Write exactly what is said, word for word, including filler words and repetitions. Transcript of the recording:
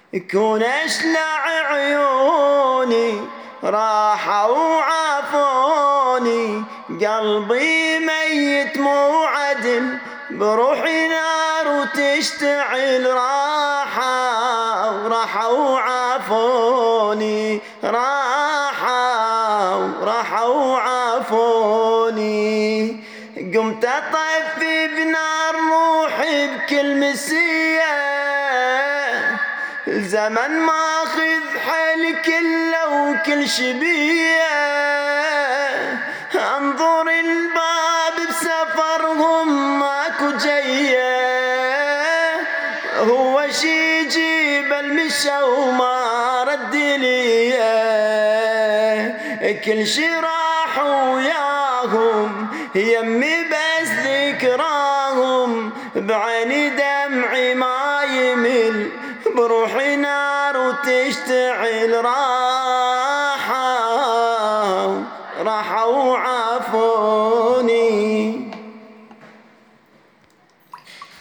كون اشلع عيوني راحوا وعافوني، قلبي ميت مو عدل بروحي نار وتشتعل، راحوا راحوا وعافوني، راحوا راحوا وعافوني. قمت اطفي بنار روحي بكل مسيه، الزمن ماخذ حل كله وكل شبيه، انظر الباب بسفرهم ماكو جيه، هو شي يجيب المشى وما رد ليه، كل شي راح وياهم يمي بس ذكراهم، بعيني دمعي ما يمل بروحي نار وتشتعل، راحوا راحوا وعافوني.